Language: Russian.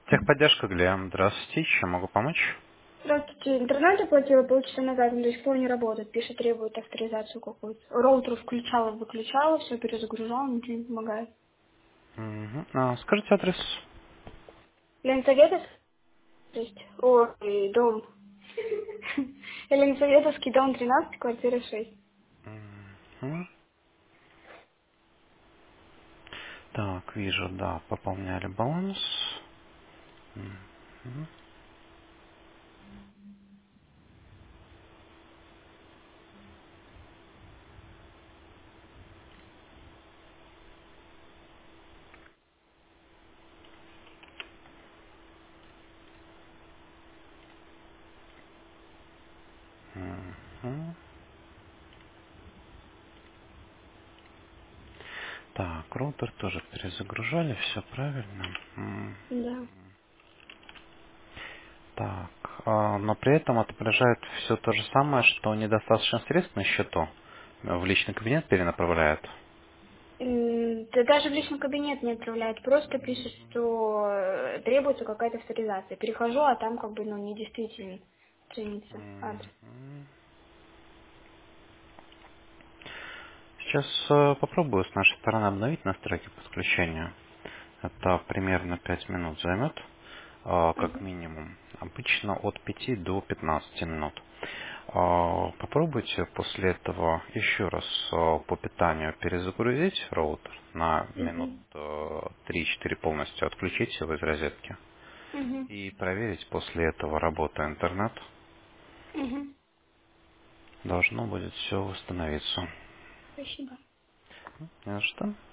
Техподдержка, Глеб. Здравствуйте. Чем могу помочь? Здравствуйте. Интернет оплатила полчаса назад, он до сих пор не работает. Пишет, требует авторизацию какую-то. Роутер включала, выключала, все перезагружала, ничего не помогает. Мгм. Скажите адрес. Ленсоветов, то есть, ой, дом. Ленсоветовский дом 13, квартира 6. Мгм. Так, вижу, да, пополняли баланс. Мгм. Мгм. Так, роутер тоже перезагружали, все правильно. Да. Так, но при этом отображает все то же самое, что недостаточно средств на счету. В личный кабинет перенаправляют. Да даже в личный кабинет не отправляет, просто пишет, что требуется какая-то авторизация. Перехожу, а там как бы, ну, недействительный страница, адрес. Мгм. Сейчас попробую с нашей стороны обновить настройки подключения. Это примерно 5 минут займет, как Угу. минимум. Обычно от 5 до 15 минут. Попробуйте после этого еще раз по питанию перезагрузить роутер на минут Угу. 3-4 полностью, отключить его из розетки Угу. и проверить после этого работу интернет. Угу. Должно будет все восстановиться. Спасибо. Не за что.